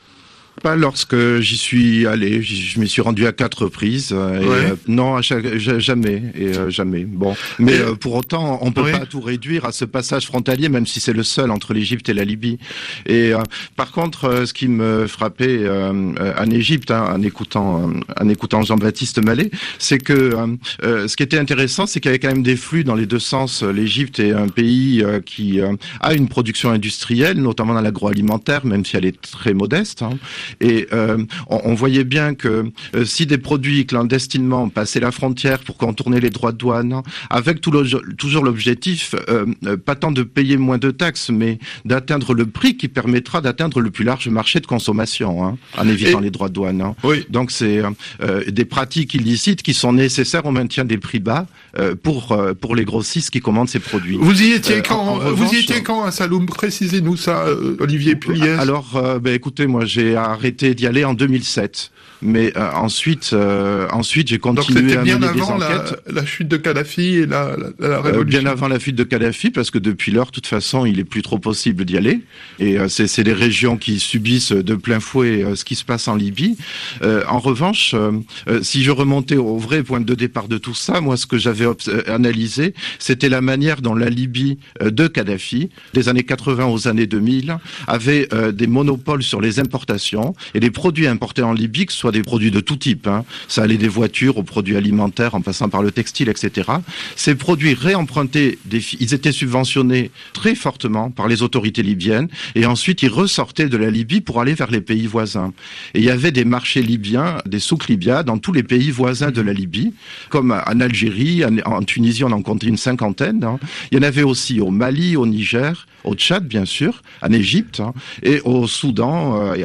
Pas lorsque j'y suis allé, je m'y suis rendu à quatre reprises. Et ouais. euh, non, à chaque, jamais et euh, jamais. Bon, mais et, euh, pour autant, on peut ouais. pas tout réduire à ce passage frontalier, même si c'est le seul entre l'Égypte et la Libye. Et euh, par contre, euh, ce qui me frappait euh, en Égypte, hein, en écoutant, euh, en écoutant Jean-Baptiste Mallet, c'est que euh, ce qui était intéressant, c'est qu'il y avait quand même des flux dans les deux sens. L'Égypte est un pays euh, qui euh, a une production industrielle, notamment dans l'agroalimentaire, même si elle est très modeste. Hein. Et euh, on, on voyait bien que euh, si des produits clandestinement passaient la frontière pour contourner les droits de douane, avec tout le, toujours l'objectif, euh, pas tant de payer moins de taxes, mais d'atteindre le prix qui permettra d'atteindre le plus large marché de consommation, hein, en évitant Et, les droits de douane. Hein. Oui. Donc c'est euh, des pratiques illicites qui sont nécessaires au maintien des prix bas euh, pour euh, pour les grossistes qui commandent ces produits. Vous y étiez euh, quand en, en revanche, Vous y étiez quand à Saloum? Précisez-nous ça, euh, Olivier Pliès. Alors, euh, ben, écoutez, moi j'ai arrêté d'y aller en deux mille sept. Mais euh, ensuite, euh, ensuite j'ai continué à mener des enquêtes. La, la chute de Kadhafi et la, la, la révolution. Euh, bien avant la chute de Kadhafi, parce que depuis lors, de toute façon, il est plus trop possible d'y aller. Et euh, c'est, c'est les régions qui subissent de plein fouet euh, ce qui se passe en Libye. Euh, en revanche, euh, euh, si je remontais au vrai point de départ de tout ça, moi, ce que j'avais obs- euh, analysé, c'était la manière dont la Libye euh, de Kadhafi, des années quatre-vingts aux années deux mille, avait euh, des monopoles sur les importations et les produits importés en Libye, que ce soit des produits de tout type, hein. Ça allait des voitures aux produits alimentaires en passant par le textile, et cetera. Ces produits réempruntés, des, ils étaient subventionnés très fortement par les autorités libyennes et ensuite ils ressortaient de la Libye pour aller vers les pays voisins. Et il y avait des marchés libyens, des souks libyens dans tous les pays voisins de la Libye, comme en Algérie, en, en Tunisie on en comptait une cinquantaine. Hein. Il y en avait aussi au Mali, au Niger, au Tchad bien sûr, en Égypte hein, et au Soudan euh, et à Khartoum.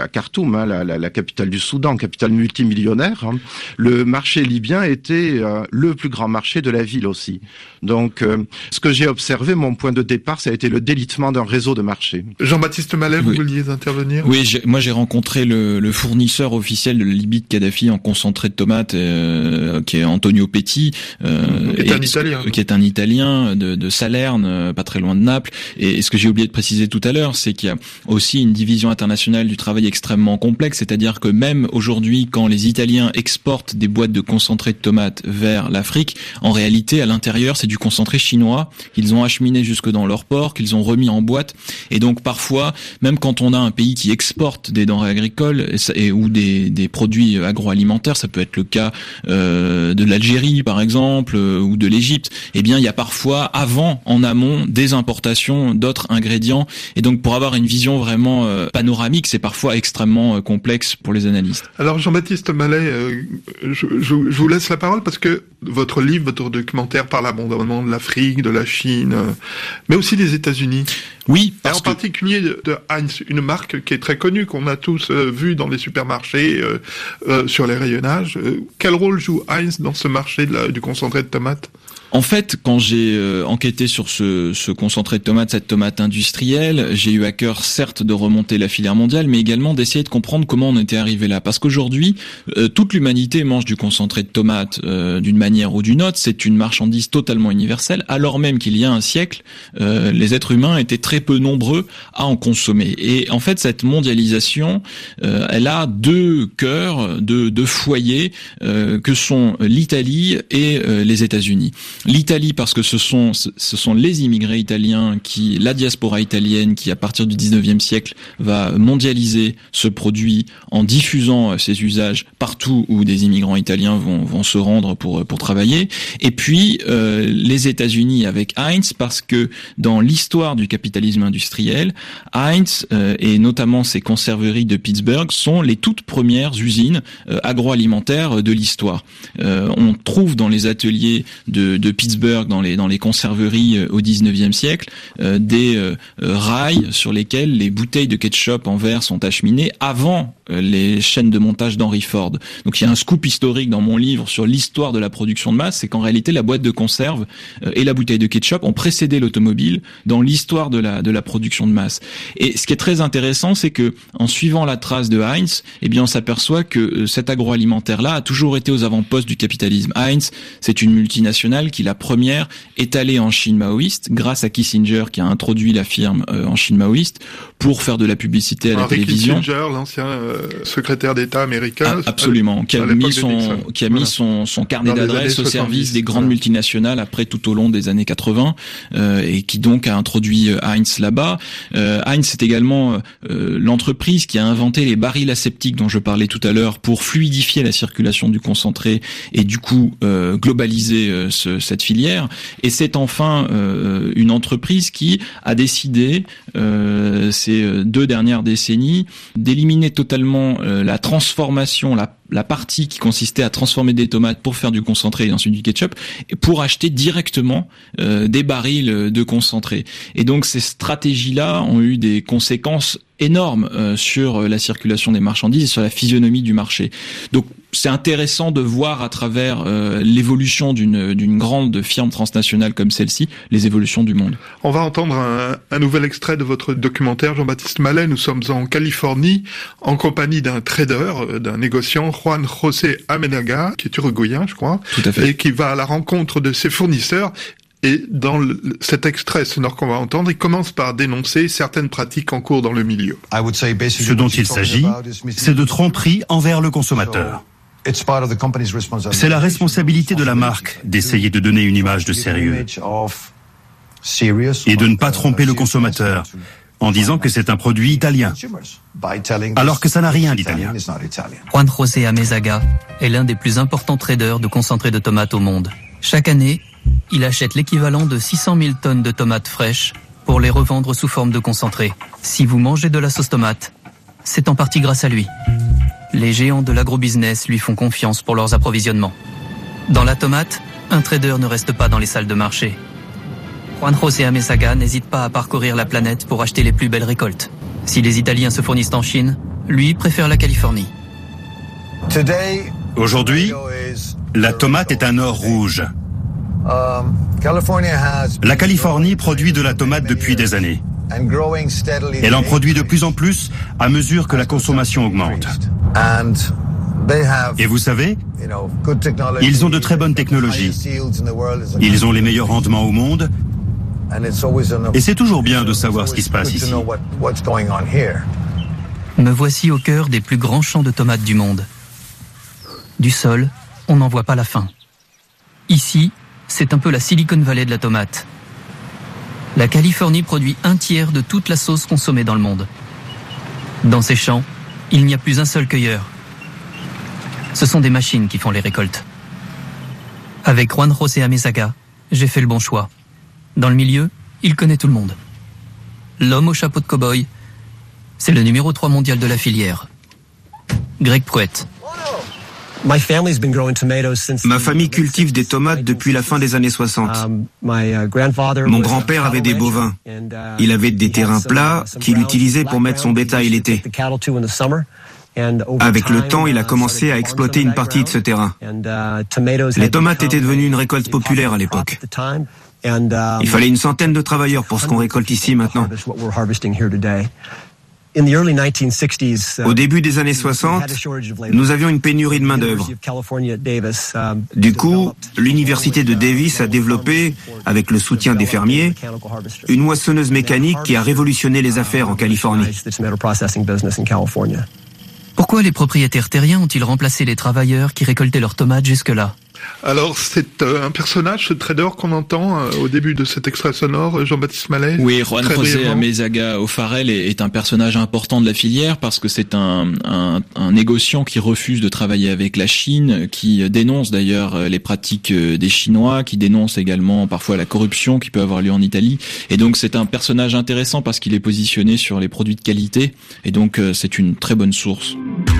Khartoum, hein, la, la, la capitale du Soudan, capitale multimillionnaire, hein, le marché libyen était euh, le plus grand marché de la ville aussi. Donc, euh, ce que j'ai observé, mon point de départ, ça a été le délitement d'un réseau de marché. Jean-Baptiste Mallet, vous oui. vouliez intervenir ? Oui, j'ai, moi j'ai rencontré le, le fournisseur officiel de la Libye de Kadhafi en concentré de tomates, euh, qui est Antonio Petti, euh, qui est un Italien, qui est un Italien de, de Salerne, pas très loin de Naples. Et, et ce que j'ai oublié de préciser tout à l'heure, c'est qu'il y a aussi une division internationale du travail extrêmement complexe, c'est-à-dire que même aujourd'hui, quand les Italiens exportent des boîtes de concentré de tomates vers l'Afrique, en réalité, à l'intérieur, c'est du concentré chinois qu'ils ont acheminé jusque dans leur port, qu'ils ont remis en boîte. Et donc parfois, même quand on a un pays qui exporte des denrées agricoles et, et ou des, des produits agroalimentaires, ça peut être le cas euh, de l'Algérie par exemple euh, ou de l'Égypte, eh bien il y a parfois avant, en amont, des importations d'autres ingrédients. Et donc pour avoir une vision vraiment euh, panoramique, c'est parfois extrêmement euh, complexe pour les analystes. Alors Jean-Baptiste Mallet, euh, je, je, je vous laisse la parole parce que votre livre, votre documentaire parle abondamment de l'Afrique, de la Chine, euh, mais aussi des États-Unis. Oui, parce et en que... particulier de, de Heinz, une marque qui est très connue, qu'on a tous euh, vu dans les supermarchés, euh, euh, sur les rayonnages. Euh, quel rôle joue Heinz dans ce marché de la, du concentré de tomates ? En fait, quand j'ai euh, enquêté sur ce, ce concentré de tomate, cette tomate industrielle, j'ai eu à cœur certes de remonter la filière mondiale, mais également d'essayer de comprendre comment on était arrivé là. Parce qu'aujourd'hui, euh, toute l'humanité mange du concentré de tomate euh, d'une manière ou d'une autre. C'est une marchandise totalement universelle, alors même qu'il y a un siècle, euh, les êtres humains étaient très peu nombreux à en consommer. Et en fait, cette mondialisation, euh, elle a deux cœurs, deux, deux foyers, euh, que sont l'Italie et euh, les États-Unis. L'Italie parce que ce sont ce sont les immigrés italiens qui la diaspora italienne qui à partir du dix-neuvième siècle va mondialiser ce produit en diffusant ses usages partout où des immigrants italiens vont vont se rendre pour pour travailler. Et puis euh, les États-Unis avec Heinz parce que dans l'histoire du capitalisme industriel, Heinz euh, et notamment ses conserveries de Pittsburgh sont les toutes premières usines euh, agroalimentaires de l'histoire. Euh, on trouve dans les ateliers de de Pittsburgh dans les dans les conserveries euh, au dix-neuvième siècle euh, des euh, rails sur lesquels les bouteilles de ketchup en verre sont acheminées avant euh, les chaînes de montage d'Henry Ford. Donc il y a un scoop historique dans mon livre sur l'histoire de la production de masse, c'est qu'en réalité la boîte de conserve euh, et la bouteille de ketchup ont précédé l'automobile dans l'histoire de la de la production de masse. Et ce qui est très intéressant, c'est que en suivant la trace de Heinz, eh bien on s'aperçoit que euh, cet agroalimentaire là a toujours été aux avant-postes du capitalisme. Heinz, c'est une multinationale qui la première est allée en Chine maoïste grâce à Kissinger qui a introduit la firme euh, en Chine maoïste pour faire de la publicité à la Henry télévision. Kissinger, l'ancien euh, secrétaire d'État américain. Ah, absolument, qui a mis son qui a voilà. mis son son carnet d'adresses au service des grandes voilà. multinationales après tout au long des années quatre-vingts euh, et qui donc a introduit Heinz là-bas. Euh, Heinz c'est également euh, l'entreprise qui a inventé les barils aseptiques dont je parlais tout à l'heure pour fluidifier la circulation du concentré et du coup euh, globaliser euh, ce cette filière. Et c'est enfin euh, une entreprise qui a décidé euh, ces deux dernières décennies d'éliminer totalement euh, la transformation, la la partie qui consistait à transformer des tomates pour faire du concentré et ensuite du ketchup, et pour acheter directement euh, des barils de concentré. Et donc ces stratégies-là ont eu des conséquences énormes euh, sur la circulation des marchandises et sur la physionomie du marché. Donc c'est intéressant de voir à travers euh, l'évolution d'une d'une grande firme transnationale comme celle-ci, les évolutions du monde. On va entendre un, un nouvel extrait de votre documentaire, Jean-Baptiste Mallet. Nous sommes en Californie, en compagnie d'un trader, d'un négociant, Juan José Amenaga, qui est uruguayen, je crois, Tout à fait. et qui va à la rencontre de ses fournisseurs. Et dans le, cet extrait sonore qu'on va entendre, il commence par dénoncer certaines pratiques en cours dans le milieu. Ce dont il s'agit, c'est de tromperie envers le consommateur. C'est la responsabilité de la marque d'essayer de donner une image de sérieux et de ne pas tromper le consommateur en disant que c'est un produit italien, alors que ça n'a rien d'italien. Juan José Amezaga est l'un des plus importants traders de concentré de tomates au monde. Chaque année, il achète l'équivalent de six cent mille tonnes de tomates fraîches pour les revendre sous forme de concentré. Si vous mangez de la sauce tomate, c'est en partie grâce à lui. Les géants de l'agrobusiness lui font confiance pour leurs approvisionnements. Dans la tomate, un trader ne reste pas dans les salles de marché. Juan José Amezaga n'hésite pas à parcourir la planète pour acheter les plus belles récoltes. Si les Italiens se fournissent en Chine, Lui préfère la Californie. Aujourd'hui, la tomate est un or rouge. La Californie produit de la tomate depuis des années. Elle en produit de plus en plus à mesure que la consommation augmente. Et vous savez, ils ont de très bonnes technologies. Ils ont les meilleurs rendements au monde. Et c'est toujours bien de savoir ce qui se passe ici. Me voici au cœur des plus grands champs de tomates du monde. Du sol, on n'en voit pas la fin. Ici, c'est un peu la Silicon Valley de la tomate. La Californie produit un tiers de toute la sauce consommée dans le monde. Dans ces champs, il n'y a plus un seul cueilleur. Ce sont des machines qui font les récoltes. Avec Juan José Amezaga, j'ai fait le bon choix. Dans le milieu, il connaît tout le monde. L'homme au chapeau de cow-boy, c'est le numéro trois mondial de la filière. Greg Pruett. Ma famille cultive des tomates depuis la fin des années soixante. Mon grand-père avait des bovins. Il avait des terrains plats qu'il utilisait pour mettre son bétail l'été. Avec le temps, il a commencé à exploiter une partie de ce terrain. Les tomates étaient devenues une récolte populaire à l'époque. Il fallait une centaine de travailleurs pour ce qu'on récolte ici maintenant. Au début des années soixante, nous avions une pénurie de main-d'œuvre. Du coup, l'université de Davis a développé, avec le soutien des fermiers, une moissonneuse mécanique qui a révolutionné les affaires en Californie. Pourquoi les propriétaires terriens ont-ils remplacé les travailleurs qui récoltaient leurs tomates jusque-là ? Alors, c'est euh, un personnage, ce trader qu'on entend euh, au début de cet extrait sonore, Jean-Baptiste Mallet. Oui, Juan José Amezaga O'Farrell est, est un personnage important de la filière parce que c'est un, un, un négociant qui refuse de travailler avec la Chine, qui dénonce d'ailleurs les pratiques des Chinois, qui dénonce également parfois la corruption qui peut avoir lieu en Italie. Et donc, c'est un personnage intéressant parce qu'il est positionné sur les produits de qualité. Et donc, c'est une très bonne source.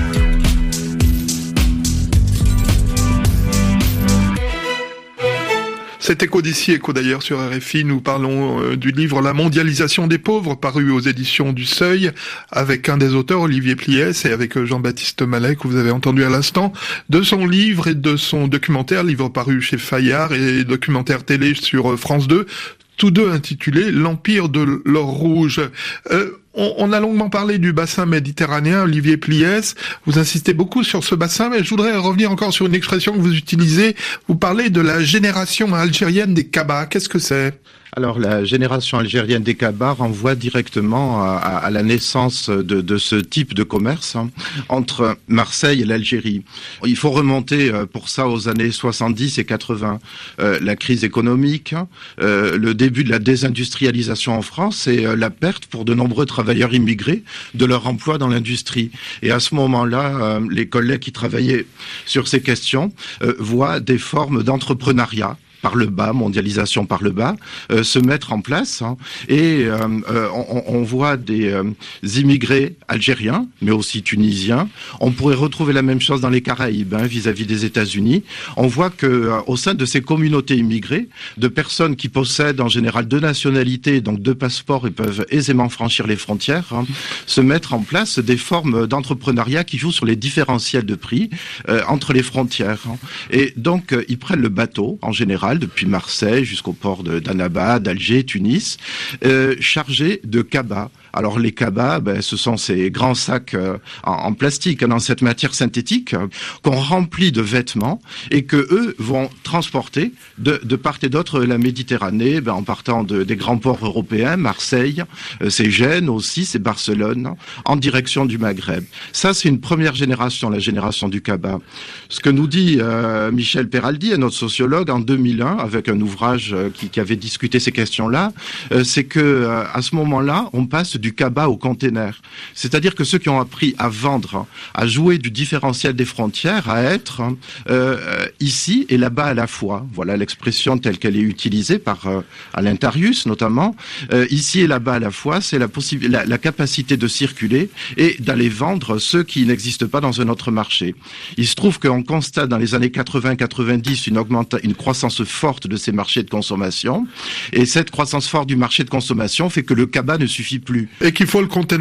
C'est Écho d'ici, Écho d'ailleurs sur R F I. Nous parlons euh, du livre La mondialisation des pauvres, paru aux éditions du Seuil, avec un des auteurs, Olivier Pliès, et avec Jean-Baptiste Mallet, que vous avez entendu à l'instant, de son livre et de son documentaire, livre paru chez Fayard et documentaire télé sur France deux, tous deux intitulés L'Empire de l'or rouge. Euh, on, on a longuement parlé du bassin méditerranéen, Olivier Pliès. Vous insistez beaucoup sur ce bassin, mais je voudrais revenir encore sur une expression que vous utilisez. Vous parlez de la génération algérienne des Kabas. Qu'est-ce que c'est ? Alors, la génération algérienne des Kabas renvoie directement à, à la naissance de, de ce type de commerce hein, entre Marseille et l'Algérie. Il faut remonter euh, pour ça aux années soixante-dix et quatre-vingts. Euh, la crise économique, euh, le début de la désindustrialisation en France et euh, la perte pour de nombreux travailleurs immigrés de leur emploi dans l'industrie. Et à ce moment-là, euh, les collègues qui travaillaient sur ces questions euh, voient des formes d'entrepreneuriat par le bas, mondialisation par le bas, euh, se mettre en place. Hein, et euh, euh, on, on voit des euh, immigrés algériens, mais aussi tunisiens. On pourrait retrouver la même chose dans les Caraïbes, hein, vis-à-vis des États-Unis. On voit que euh, au sein de ces communautés immigrées, de personnes qui possèdent en général deux nationalités, donc deux passeports et peuvent aisément franchir les frontières, hein, se mettre en place des formes d'entrepreneuriat qui jouent sur les différentiels de prix euh, entre les frontières. Hein. Et donc, euh, ils prennent le bateau, en général, depuis Marseille jusqu'au port de d'Annaba, d'Alger, Tunis, euh, chargés de cabas. Alors les cabas, ben, ce sont ces grands sacs euh, en, en plastique, hein, dans cette matière synthétique, euh, qu'on remplit de vêtements et que eux vont transporter de, de part et d'autre la Méditerranée, ben, en partant de, des grands ports européens, Marseille, euh, c'est Gênes aussi, c'est Barcelone, hein, en direction du Maghreb. Ça, c'est une première génération, la génération du cabas. Ce que nous dit euh, Michel Peraldi, notre sociologue, en deux mille un, avec un ouvrage euh, qui, qui avait discuté ces questions-là, euh, c'est que euh, à ce moment-là, on passe du cabas au container. C'est-à-dire que ceux qui ont appris à vendre, à jouer du différentiel des frontières, à être euh, ici et là-bas à la fois. Voilà l'expression telle qu'elle est utilisée par euh, Alain Tarius notamment. Euh, ici et là-bas à la fois, c'est la, possi- la, la capacité de circuler et d'aller vendre ceux qui n'existent pas dans un autre marché. Il se trouve qu'on constate dans les années quatre-vingts quatre-vingt-dix une, augmenta- une croissance forte de ces marchés de consommation. Et cette croissance forte du marché de consommation fait que le cabas ne suffit plus. Et qu'il faut le container.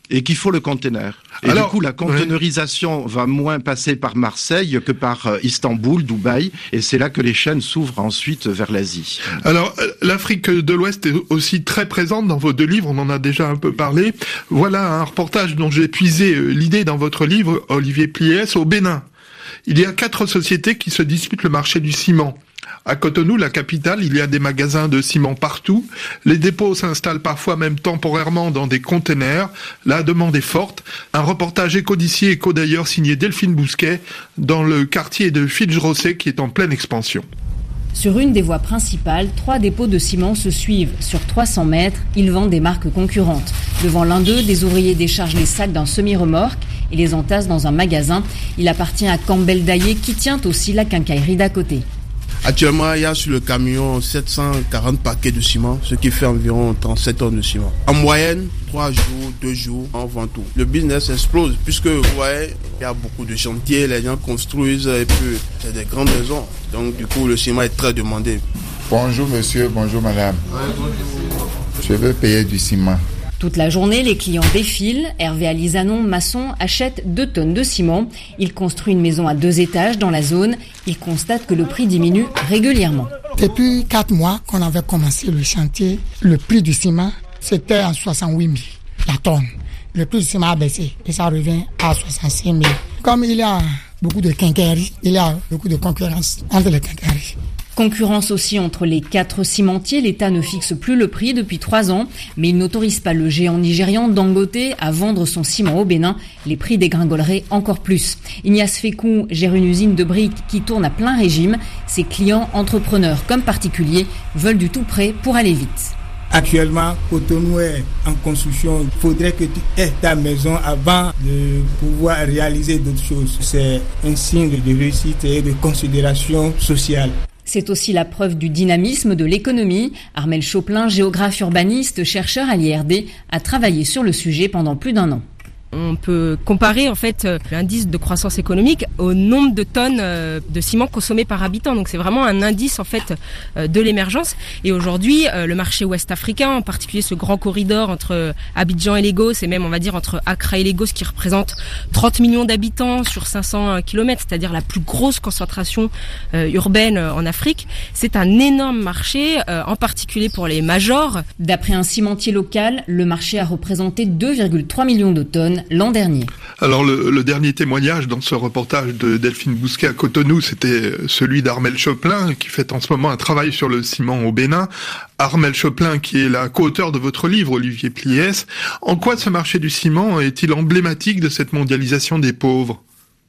Et qu'il faut le container. Et Alors, du coup, la conteneurisation ouais. va moins passer par Marseille que par euh, Istanbul, Dubaï, et c'est là que les chaînes s'ouvrent ensuite vers l'Asie. Alors, l'Afrique de l'Ouest est aussi très présente dans vos deux livres, on en a déjà un peu parlé. Voilà un reportage dont j'ai puisé euh, l'idée dans votre livre, Olivier Pliès, au Bénin. Il y a quatre sociétés qui se disputent le marché du ciment. À Cotonou, la capitale, il y a des magasins de ciment partout. Les dépôts s'installent parfois même temporairement dans des containers. La demande est forte. Un reportage Éco d'ici, Éco d'ailleurs, signé Delphine Bousquet, dans le quartier de Filj-Rossé qui est en pleine expansion. Sur une des voies principales, trois dépôts de ciment se suivent. Sur trois cents mètres, ils vendent des marques concurrentes. Devant l'un d'eux, des ouvriers déchargent les sacs d'un semi-remorque et les entassent dans un magasin. Il appartient à Campbell Daillé qui tient aussi la quincaillerie d'à côté. Actuellement, il y a sur le camion sept cent quarante paquets de ciment, ce qui fait environ trente-sept tonnes de ciment. En moyenne, trois jours, deux jours, on vend tout. Le business explose puisque, vous voyez, il y a beaucoup de chantiers, les gens construisent et puis c'est des grandes maisons. Donc, du coup, le ciment est très demandé. Bonjour monsieur, bonjour madame. Ouais, bonjour. Je veux payer du ciment. Toute la journée, les clients défilent. Hervé Alizanon, maçon, achète deux tonnes de ciment. Il construit une maison à deux étages dans la zone. Il constate que le prix diminue régulièrement. Depuis quatre mois qu'on avait commencé le chantier, le prix du ciment, c'était à soixante-huit mille la tonne. Le prix du ciment a baissé et ça revient à soixante-six mille. Comme il y a beaucoup de quincailleries, il y a beaucoup de concurrence entre les quincailleries. Concurrence aussi entre les quatre cimentiers. L'État ne fixe plus le prix depuis trois ans, mais il n'autorise pas le géant nigérian Dangote à vendre son ciment au Bénin. Les prix dégringoleraient encore plus. Ignace Fécou gère une usine de briques qui tourne à plein régime. Ses clients, entrepreneurs comme particuliers, veulent du tout prêt pour aller vite. Actuellement, Cotonou est en construction. Il faudrait que tu aies ta maison avant de pouvoir réaliser d'autres choses. C'est un signe de réussite et de considération sociale. C'est aussi la preuve du dynamisme de l'économie. Armel Choplin, géographe urbaniste, chercheur à l'I R D, a travaillé sur le sujet pendant plus d'un an. On peut comparer en fait l'indice de croissance économique au nombre de tonnes de ciment consommées par habitant. Donc c'est vraiment un indice en fait de l'émergence. Et aujourd'hui, le marché ouest africain, en particulier ce grand corridor entre Abidjan et Lagos, et même on va dire entre Accra et Lagos, qui représente trente millions d'habitants sur cinq cents kilomètres, c'est-à-dire la plus grosse concentration urbaine en Afrique, c'est un énorme marché, en particulier pour les majors. D'après un cimentier local, le marché a représenté deux virgule trois millions de tonnes l'an dernier. Alors le, le dernier témoignage dans ce reportage de Delphine Bousquet à Cotonou, c'était celui d'Armel Choplin qui fait en ce moment un travail sur le ciment au Bénin. Armel Choplin qui est la co-auteur de votre livre, Olivier Pliès. En quoi ce marché du ciment est-il emblématique de cette mondialisation des pauvres ?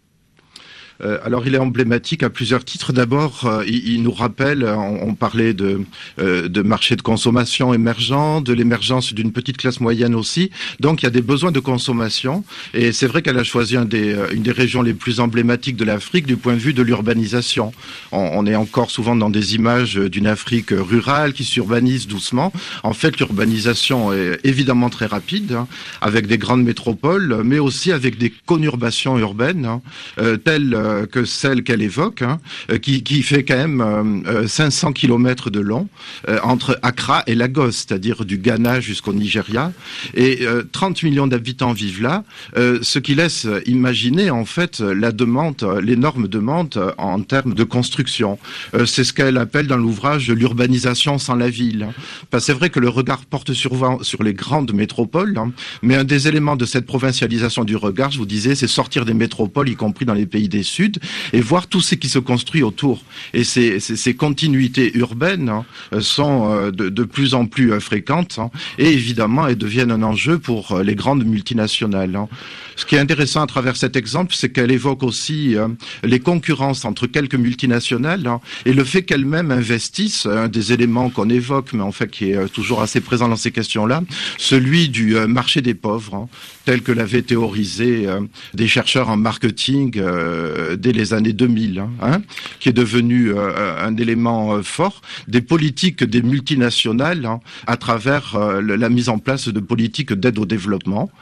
Euh, alors il est emblématique à plusieurs titres. D'abord, euh, il, il nous rappelle, on, on parlait de, euh, de marché de consommation émergent, de l'émergence d'une petite classe moyenne aussi. Donc il y a des besoins de consommation. Et c'est vrai qu'elle a choisi un des, une des régions les plus emblématiques de l'Afrique du point de vue de l'urbanisation. On, on est encore souvent dans des images d'une Afrique rurale qui s'urbanise doucement. En fait, l'urbanisation est évidemment très rapide, hein, avec des grandes métropoles, mais aussi avec des conurbations urbaines, hein, euh, telles que celle qu'elle évoque, hein, qui, qui fait quand même euh, cinq cents kilomètres de long euh, entre Accra et Lagos, c'est-à-dire du Ghana jusqu'au Nigeria, et euh, trente millions d'habitants vivent là, euh, ce qui laisse imaginer en fait la demande, l'énorme demande en termes de construction. Euh, c'est ce qu'elle appelle dans l'ouvrage l'urbanisation sans la ville. Parce que c'est vrai que le regard porte sur, sur les grandes métropoles, hein, mais un des éléments de cette provincialisation du regard, je vous disais, c'est sortir des métropoles, y compris dans les pays des Sud, et voir tout ce qui se construit autour. Et ces, ces, ces continuités urbaines, hein, sont euh, de, de plus en plus euh, fréquentes, hein, et évidemment, elles deviennent un enjeu pour euh, les grandes multinationales. Hein. Ce qui est intéressant à travers cet exemple, c'est qu'elle évoque aussi euh, les concurrences entre quelques multinationales, hein, et le fait qu'elles-mêmes investissent, un des éléments qu'on évoque, mais en fait qui est euh, toujours assez présent dans ces questions-là, celui du euh, marché des pauvres, hein, tel que l'avaient théorisé euh, des chercheurs en marketing euh, dès les années deux mille, hein, hein, qui est devenu euh, un élément euh, fort des politiques des multinationales, hein, à travers euh, la mise en place de politiques d'aide au développement,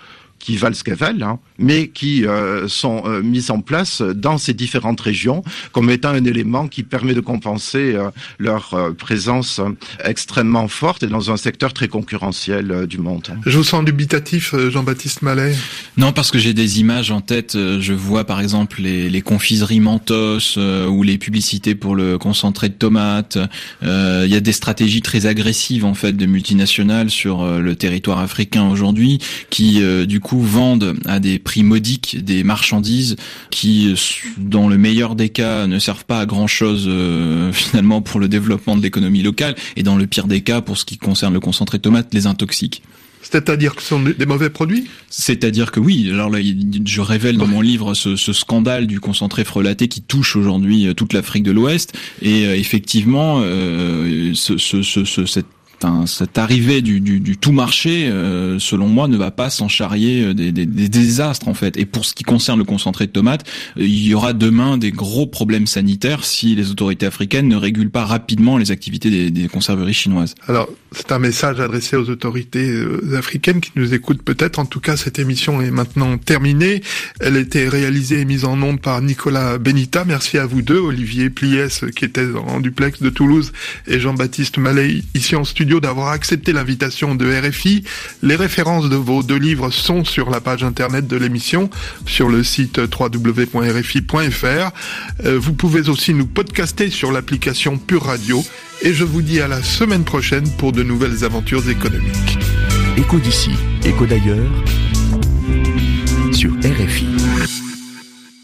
qui valent ce qu'elles valent, hein, mais qui euh, sont euh, mises en place dans ces différentes régions comme étant un élément qui permet de compenser euh, leur euh, présence extrêmement forte et dans un secteur très concurrentiel euh, du monde. Je vous sens dubitatif, Jean-Baptiste Mallet. Non, parce que j'ai des images en tête. Je vois par exemple les, les confiseries Mentos euh, ou les publicités pour le concentré de tomates. Euh, il y a des stratégies très agressives en fait de multinationales sur euh, le territoire africain aujourd'hui, qui euh, du coup vendent à des prix modiques des marchandises qui, dans le meilleur des cas, ne servent pas à grand chose euh, finalement pour le développement de l'économie locale, et dans le pire des cas, pour ce qui concerne le concentré de tomates, les intoxiquent. C'est-à-dire que ce sont des mauvais produits ? C'est-à-dire que oui, alors là, je révèle dans mon livre ce, ce scandale du concentré frelaté qui touche aujourd'hui toute l'Afrique de l'Ouest, et euh, effectivement, euh, ce, ce, ce, ce, cette Enfin, cette arrivée du, du, du tout marché, euh, selon moi, ne va pas sans charrier des, des, des désastres en fait. Et pour ce qui concerne le concentré de tomates, euh, il y aura demain des gros problèmes sanitaires si les autorités africaines ne régulent pas rapidement les activités des, des conserveries chinoises. Alors, c'est un message adressé aux autorités euh, africaines qui nous écoutent peut-être. En tout cas, cette émission est maintenant terminée. Elle a été réalisée et mise en onde par Nicolas Benita. Merci à vous deux, Olivier Pliès, qui était en duplex de Toulouse, et Jean-Baptiste Mallet, ici en studio, d'avoir accepté l'invitation de R F I. Les références de vos deux livres sont sur la page internet de l'émission, sur le site w w w point r f i point f r. Euh, vous pouvez aussi nous podcaster sur l'application Pure Radio, et je vous dis à la semaine prochaine pour de nouvelles aventures économiques. Écho d'ici, écho d'ailleurs, sur R F I.